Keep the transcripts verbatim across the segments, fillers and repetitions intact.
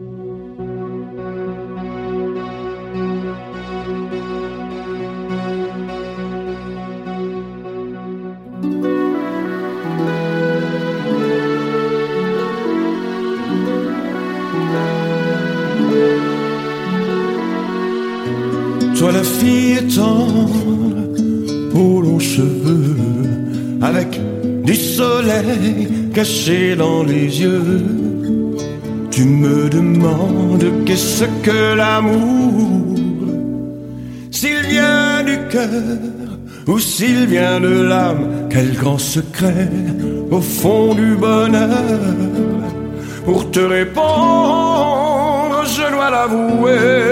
Toi la fille tendre aux longs cheveux, avec du soleil caché dans les yeux, tu me demandes qu'est-ce que l'amour, s'il vient du cœur ou s'il vient de l'âme, quel grand secret au fond du bonheur. Pour te répondre, je dois l'avouer,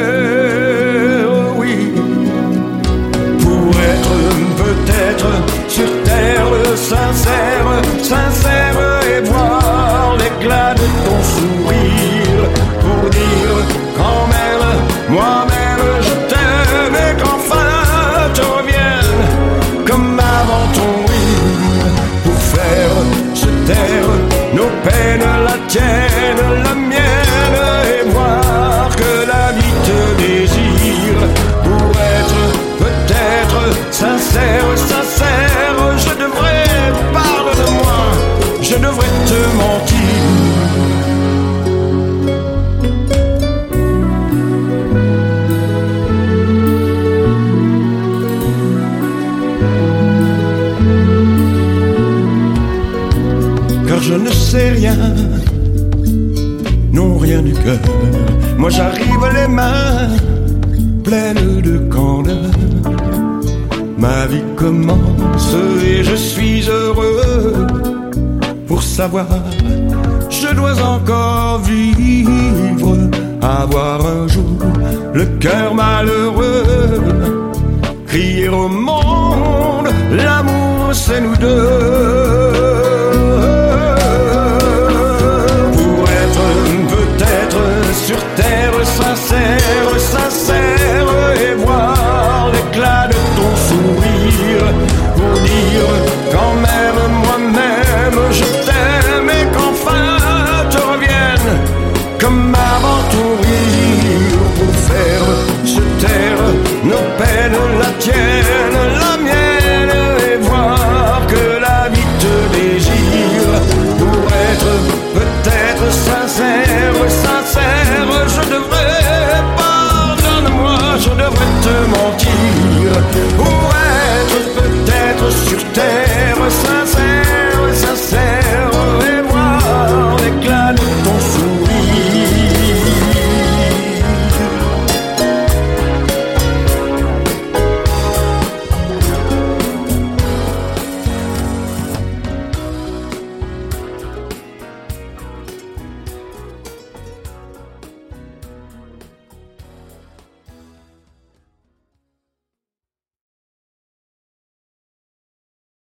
oui. Pour être peut-être sur terre sincère, sincère et voir l'éclat de ton sourire, pour dire quand même, moi-même je t'aime et qu'enfin te revienne comme avant ton rire, pour faire se taire nos peines, la tienne, la mienne, et voir que la vie te désire, pour être peut-être sincère, sincère, je devrais, pardonne-moi, je devrais te mentir. Car je ne sais rien, non rien du cœur. Moi j'arrive les mains pleines de candeur. Ma vie commence et je suis heureux. Pour savoir, je dois encore vivre, avoir un jour le cœur malheureux, crier au monde, l'amour c'est nous deux. Sur terre sincère, sincère, et voir l'éclat de ton sourire, pour dire quand même, moi-même je t'aime et qu'enfin te revienne comme avant ton rire, pour faire se taire nos peines, la tienne, la mienne, et voir que la vie te désire, pour être peut-être sincère, sincère, je devrais, pardonne-moi, je devrais te mentir, pour être peut-être sur